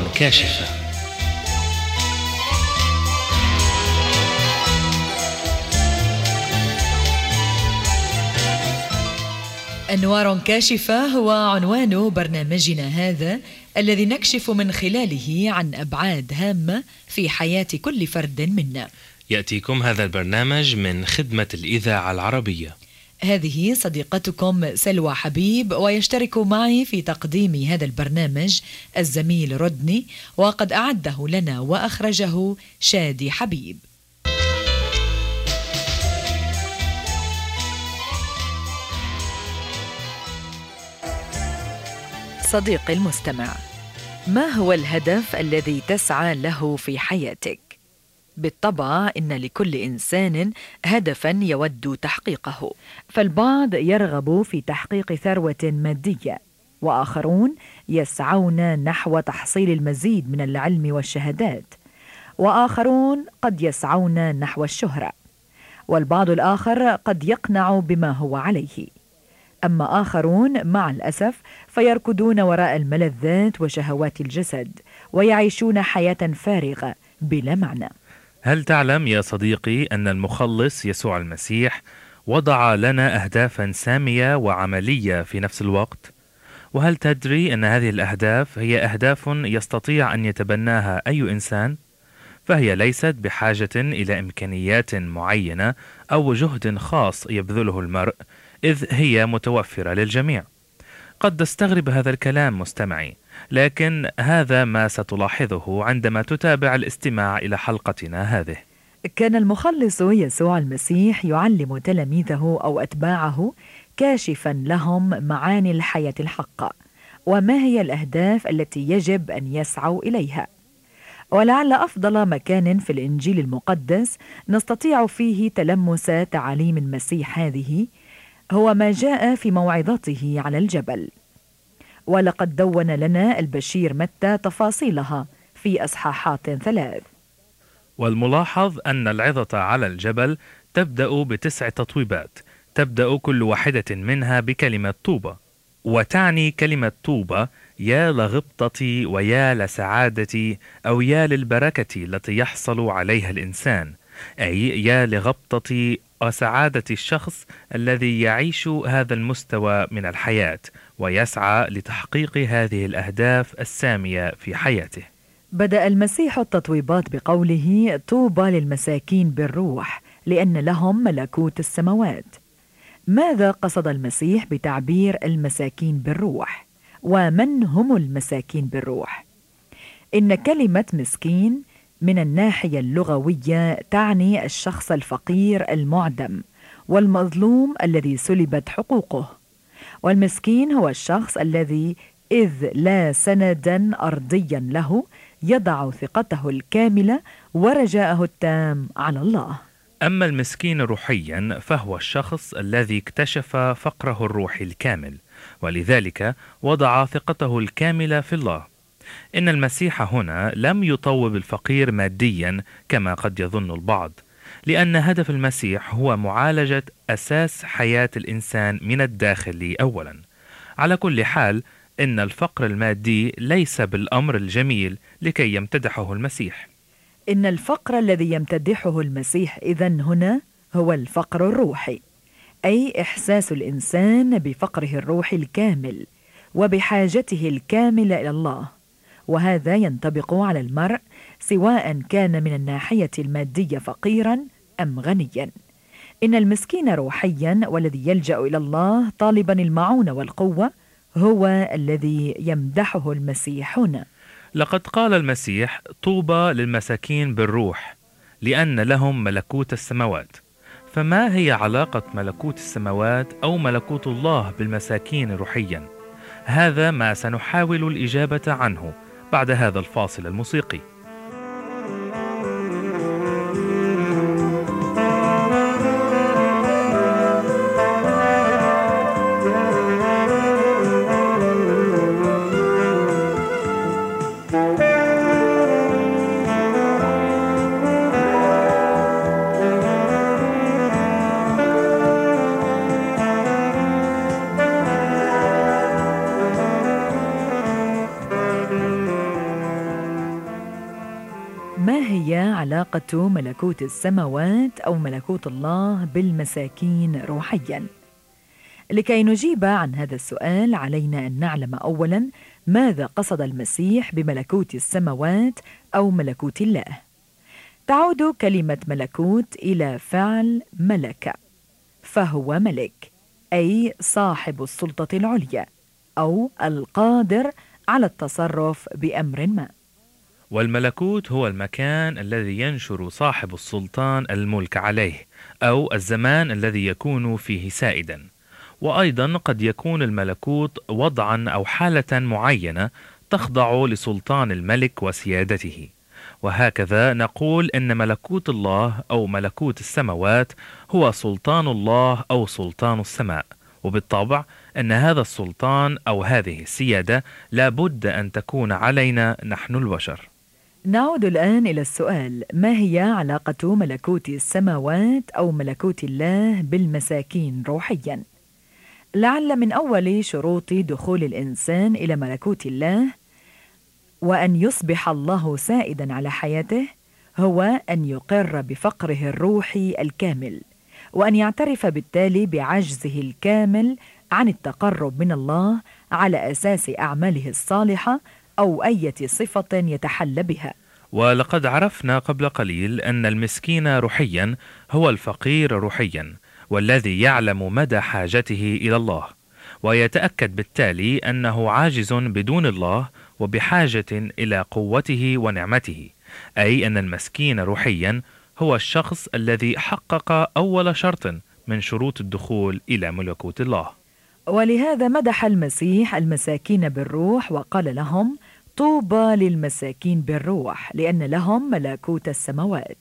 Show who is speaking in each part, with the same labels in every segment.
Speaker 1: كاشفة.
Speaker 2: أنوار كاشفة هو عنوان برنامجنا هذا، الذي نكشف من خلاله عن أبعاد هامة في حياة كل فرد منا.
Speaker 1: يأتيكم هذا البرنامج من خدمة الإذاعة العربية.
Speaker 2: هذه صديقتكم سلوى حبيب، ويشترك معي في تقديم هذا البرنامج الزميل رودني، وقد أعده لنا وأخرجه شادي حبيب. صديقي المستمع، ما هو الهدف الذي تسعى له في حياتك؟ بالطبع إن لكل إنسان هدفاً يود تحقيقه، فالبعض يرغب في تحقيق ثروة مادية، وآخرون يسعون نحو تحصيل المزيد من العلم والشهادات، وآخرون قد يسعون نحو الشهرة، والبعض الآخر قد يقنع بما هو عليه. أما آخرون مع الأسف فيركضون وراء الملذات وشهوات الجسد، ويعيشون حياة فارغة بلا معنى.
Speaker 3: هل تعلم يا صديقي أن المخلص يسوع المسيح وضع لنا أهدافا سامية وعملية في نفس الوقت؟ وهل تدري أن هذه الأهداف هي أهداف يستطيع أن يتبناها أي إنسان؟ فهي ليست بحاجة إلى إمكانيات معينة أو جهد خاص يبذله المرء، إذ هي متوفرة للجميع. قد تستغرب هذا الكلام مستمعي، لكن هذا ما ستلاحظه عندما تتابع الاستماع إلى حلقتنا هذه.
Speaker 2: كان المخلص يسوع المسيح يعلم تلاميذه أو أتباعه كاشفا لهم معاني الحياة الحقة، وما هي الأهداف التي يجب أن يسعوا إليها. ولعل أفضل مكان في الإنجيل المقدس نستطيع فيه تلمس تعاليم المسيح هذه هو ما جاء في موعظته على الجبل، ولقد دون لنا البشير متى تفاصيلها في أصحاحات 3.
Speaker 3: والملاحظ أن العظة على الجبل تبدأ ب9 تطويبات، تبدأ كل واحدة منها بكلمة طوبى، وتعني كلمة طوبى يا لغبطتي ويا لسعادتي أو يا للبركة التي يحصل عليها الإنسان، أي يا لغبطة وسعادة الشخص الذي يعيش هذا المستوى من الحياة ويسعى لتحقيق هذه الأهداف السامية في حياته.
Speaker 2: بدأ المسيح التطويبات بقوله: طوبى للمساكين بالروح لأن لهم ملكوت السماوات. ماذا قصد المسيح بتعبير المساكين بالروح؟ ومن هم المساكين بالروح؟ إن كلمة مسكين من الناحية اللغوية تعني الشخص الفقير المعدم والمظلوم الذي سلبت حقوقه، والمسكين هو الشخص الذي إذ لا سندا أرضيا له يضع ثقته الكاملة ورجاءه التام على الله.
Speaker 3: أما المسكين روحيا فهو الشخص الذي اكتشف فقره الروحي الكامل، ولذلك وضع ثقته الكاملة في الله. إن المسيح هنا لم يطوب الفقير ماديا كما قد يظن البعض، لأن هدف المسيح هو معالجة أساس حياة الإنسان من الداخل أولا. على كل حال، إن الفقر المادي ليس بالأمر الجميل لكي يمتدحه المسيح.
Speaker 2: إن الفقر الذي يمتدحه المسيح إذن هنا هو الفقر الروحي، أي إحساس الإنسان بفقره الروحي الكامل وبحاجته الكاملة إلى الله، وهذا ينطبق على المرء سواء كان من الناحية المادية فقيرا أم غنيا. إن المسكين روحيا والذي يلجأ إلى الله طالبا المعونة والقوة هو الذي يمدحه المسيح هنا.
Speaker 3: لقد قال المسيح: طوبى للمساكين بالروح لأن لهم ملكوت السماوات. فما هي علاقة ملكوت السماوات أو ملكوت الله بالمساكين روحيا؟ هذا ما سنحاول الإجابة عنه بعد هذا الفاصل الموسيقي.
Speaker 2: ما هي علاقة ملكوت السماوات أو ملكوت الله بالمساكين روحياً؟ لكي نجيب عن هذا السؤال علينا أن نعلم أولاً ماذا قصد المسيح بملكوت السماوات أو ملكوت الله. تعود كلمة ملكوت إلى فعل ملك، فهو ملك، أي صاحب السلطة العليا أو القادر على التصرف بأمر ما.
Speaker 3: والملكوت هو المكان الذي ينشر صاحب السلطان الملك عليه، أو الزمان الذي يكون فيه سائدا. وأيضا قد يكون الملكوت وضعا أو حالة معينة تخضع لسلطان الملك وسيادته. وهكذا نقول إن ملكوت الله أو ملكوت السماوات هو سلطان الله أو سلطان السماء، وبالطبع أن هذا السلطان أو هذه السيادة لا بد أن تكون علينا نحن البشر.
Speaker 2: نعود الآن إلى السؤال: ما هي علاقة ملكوت السماوات أو ملكوت الله بالمساكين روحياً؟ لعل من أول شروط دخول الإنسان إلى ملكوت الله وأن يصبح الله سائداً على حياته هو أن يقر بفقره الروحي الكامل، وأن يعترف بالتالي بعجزه الكامل عن التقرب من الله على أساس أعماله الصالحة أو أي صفة يتحلى بها.
Speaker 3: ولقد عرفنا قبل قليل أن المسكين روحيا هو الفقير روحيا، والذي يعلم مدى حاجته إلى الله، ويتأكد بالتالي أنه عاجز بدون الله وبحاجة إلى قوته ونعمته، أي أن المسكين روحيا هو الشخص الذي حقق أول شرط من شروط الدخول إلى ملكوت الله.
Speaker 2: ولهذا مدح المسيح المساكين بالروح وقال لهم: طوبى للمساكين بالروح لأن لهم ملكوت السماوات،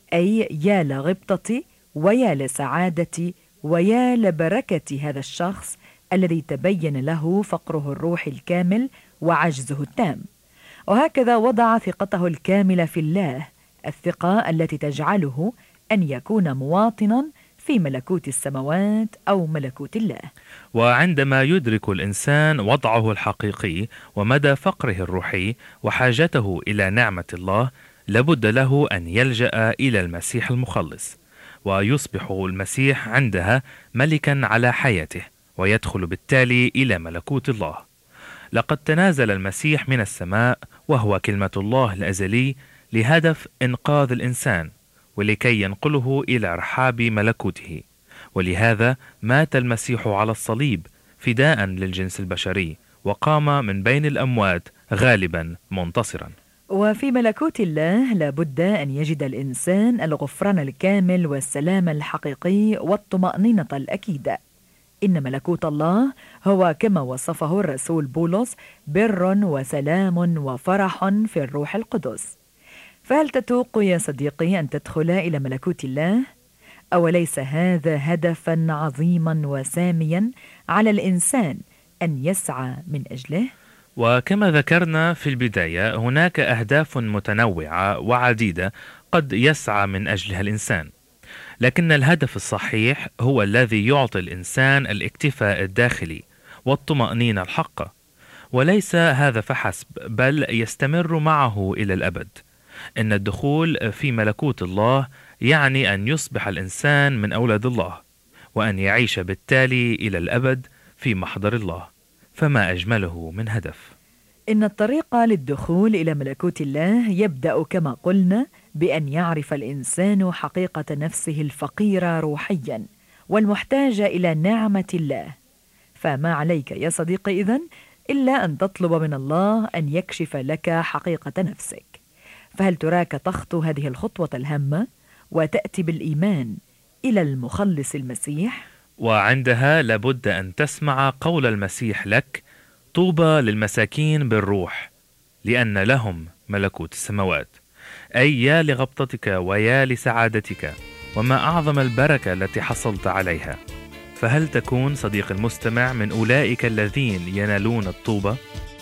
Speaker 2: أي يا لغبطتي ويا لسعادتي ويا لبركة هذا الشخص الذي تبين له فقره الروحي الكامل وعجزه التام. وهكذا وضع ثقته الكاملة في الله، الثقة التي تجعله أن يكون مواطنا في ملكوت السماوات أو ملكوت الله.
Speaker 3: وعندما يدرك الإنسان وضعه الحقيقي ومدى فقره الروحي وحاجته إلى نعمة الله، لابد له أن يلجأ إلى المسيح المخلص، ويصبح المسيح عندها ملكا على حياته، ويدخل بالتالي إلى ملكوت الله. لقد تنازل المسيح من السماء وهو كلمة الله الأزلي لهدف إنقاذ الإنسان ولكي ينقله إلى رحاب ملكوته، ولهذا مات المسيح على الصليب فداء للجنس البشري، وقام من بين الأموات غالبا منتصرا.
Speaker 2: وفي ملكوت الله لابد أن يجد الإنسان الغفران الكامل والسلام الحقيقي والطمأنينة الأكيدة. إن ملكوت الله هو كما وصفه الرسول بولس بر وسلام وفرح في الروح القدس. فهل تتوق يا صديقي أن تدخل إلى ملكوت الله؟ أوليس هذا هدفا عظيما وساميا على الإنسان أن يسعى من أجله؟
Speaker 3: وكما ذكرنا في البداية، هناك أهداف متنوعة وعديدة قد يسعى من أجلها الإنسان، لكن الهدف الصحيح هو الذي يعطي الإنسان الاكتفاء الداخلي والطمأنينة الحقة، وليس هذا فحسب، بل يستمر معه إلى الأبد. إن الدخول في ملكوت الله يعني أن يصبح الإنسان من أولاد الله، وأن يعيش بالتالي إلى الأبد في محضر الله. فما أجمله من هدف.
Speaker 2: إن الطريق للدخول إلى ملكوت الله يبدأ كما قلنا بأن يعرف الإنسان حقيقة نفسه الفقيرة روحيا والمحتاجة إلى نعمة الله. فما عليك يا صديقي إذن إلا أن تطلب من الله أن يكشف لك حقيقة نفسك. فهل تراك تخطو هذه الخطوة الهامة وتأتي بالإيمان إلى المخلص المسيح؟
Speaker 3: وعندها لابد أن تسمع قول المسيح لك: طوبى للمساكين بالروح لأن لهم ملكوت السماوات، أي يا لغبطتك ويا لسعادتك، وما أعظم البركة التي حصلت عليها. فهل تكون صديق المستمع من أولئك الذين ينالون الطوبة؟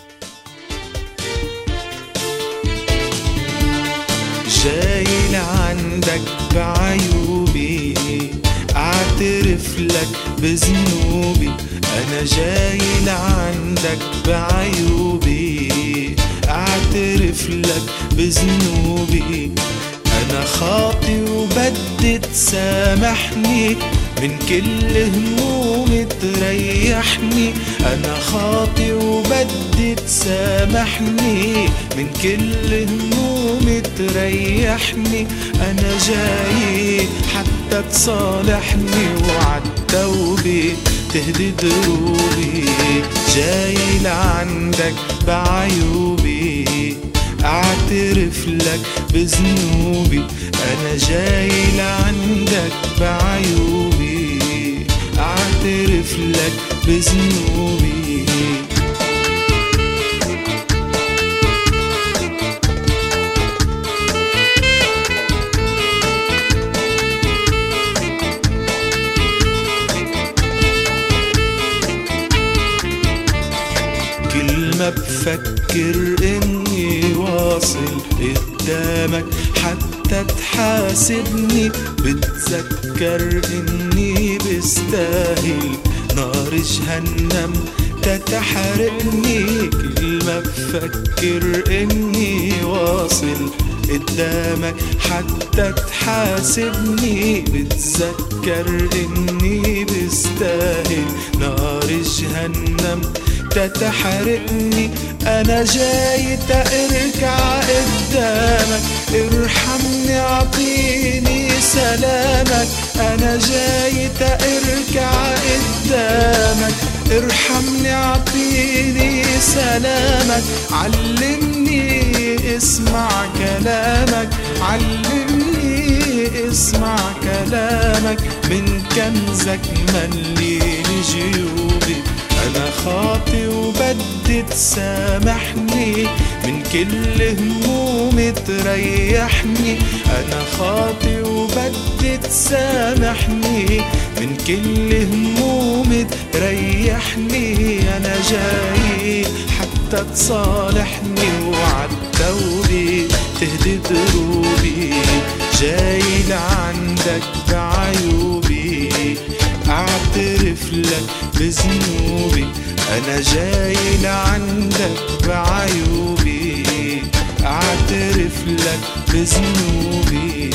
Speaker 4: جاي لعندك بعيوبي اعترف لك بذنوبي، انا جاي لعندك بعيوبي اعترف لك بذنوبي. انا خاطي وبدي تسامحني، من كل همومي تريحني. انا خاطي وبدي تسامحني، من كل همومي تريحني. انا جاي حتى تصالحني، وعالتوبة تهدي دروبي. جاي لعندك بعيوبي، اعترف لك بذنوبي. انا جاي لعندك بعيوبي، اعترف لك بذنوبي. كل ما بفكر اني واصل قدامك حتى تحاسبني، بتذكر اني بستاهل نار جهنم تتحرقني. كل ما بفكر اني واصل قدامك حتى تحاسبني، بتذكر اني بستاهل نار جهنم تتحرقني. انا جاي تركع قدامك، ارحمني اعطيني سلامك. انا جاي تركع قدامك، ارحمني اعطيني سلامك. علمني اسمع كلامك، علمني اسمع كلامك. من كنزك مليني جيوبي. انا خاطي وبدي تسامحني، من كل همومي تريحني. انا خاطي وبدي تسامحني، من كل همومي تريحني. انا جاي حتى تصالحني، وعالتوبة تهدي دروبي. جاي لعندك بعيوبي، اعترف لك بذنوبي. انا جاي لعندك بعيوبي، اعترف لك بذنوبي.